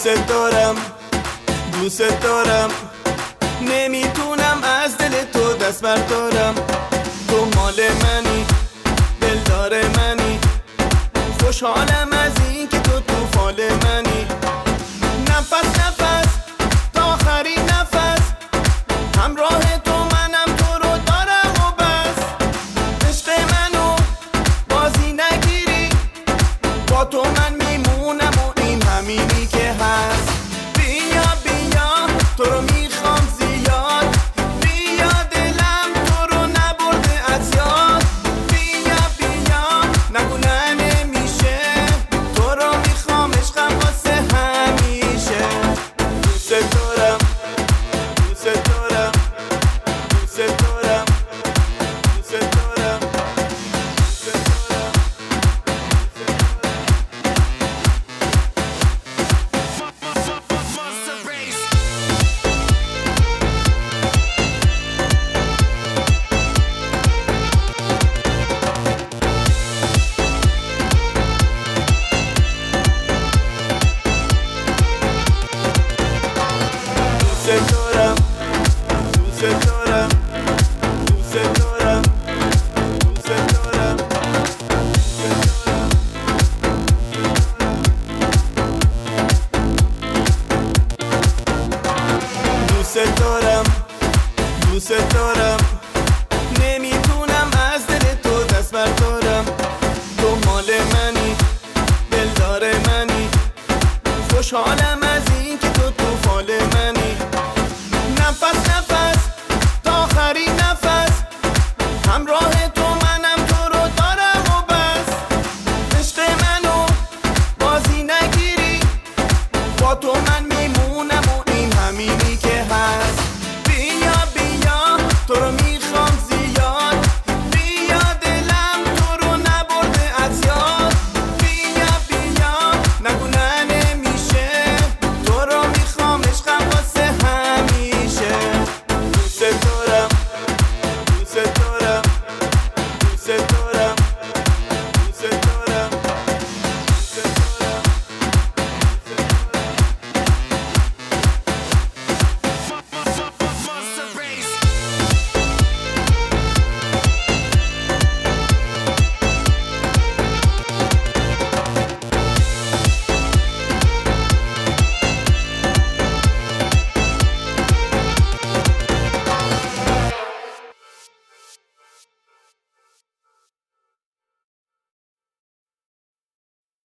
دارم دوست دارم، نمیتونم از دل تو دست بردارم. تو مال منی، دلدار منی، خوشحالم از این که تو فال منی. نفس نفس تا آخرین نفس، همراه تو منم، تو رو دارم و بس. عشق منو بازی نگیری، با تو من میمونم و این همینی که هست. بیا بیا تو رو میخوام زیاد، بیا دلم تو رو نبرده از یاد. بیا بیا نگو نه نمیشه، تو رو میخوام عشقم واسه همیشه. دوست دارم دوست دارم دوست دارم دوست دارم دوست دارم. دوست دارم دوست دارم دوست دارم دوست دارم. دوست دارم دوست دارم، نمیتونم از دل تو دست بردارم. تو مال منی، دلدار منی، خوشحالم